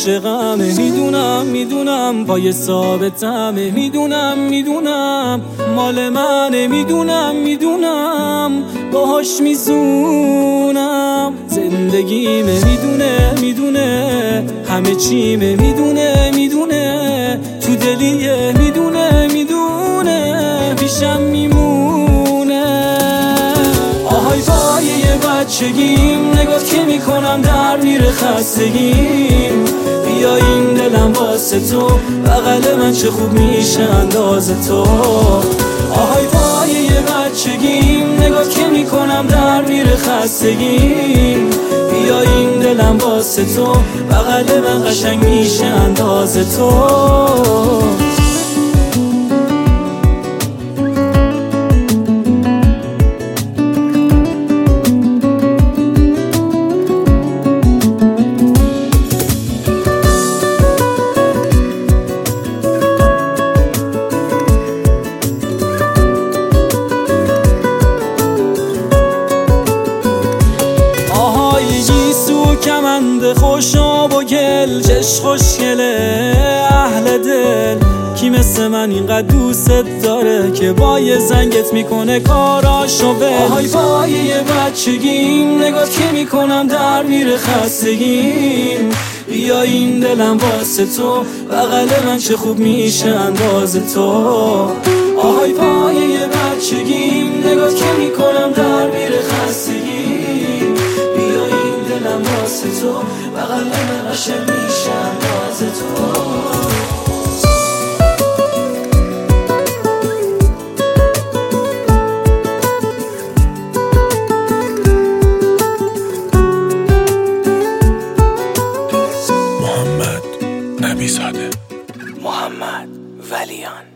عاشقمه، میدونم پای ثابتمه، میدونم مال منه، میدونم باهاش میزونم زندگیمه، میدونه همه چیمه، میدونه تو دلیه، میدونه پیشم میمونه. آهای پای یه بچگیم، نگات که میکنم در میره خستگیم، بیا این دلم واسه تو، بغل من چه خوب میشه انداز تو. آهای پای یه بچگیم، نگات که میکنم در میره خستگیم، بیا این دلم واسه تو، بغل من قشنگ میشه انداز تو. کمند خوشاب و گل، چش خوشگله اهل دل، کی مثل من اینقدر دوست داره که با یه زنگت میکنه کاراشو بل. آهای پای یه بچگیم، نگات که میکنم در میره خستگیم، بیا این دلم واسه تو، بغل من چه خوب میشه انداز تو. آهای پای یه بچگیم، نگات که میکنم در میره خستگیم، بیا این دلم واسه تو، بغل من قشنگ میشه انداز تو. محمد نبی‌زاده، محمد ولیان.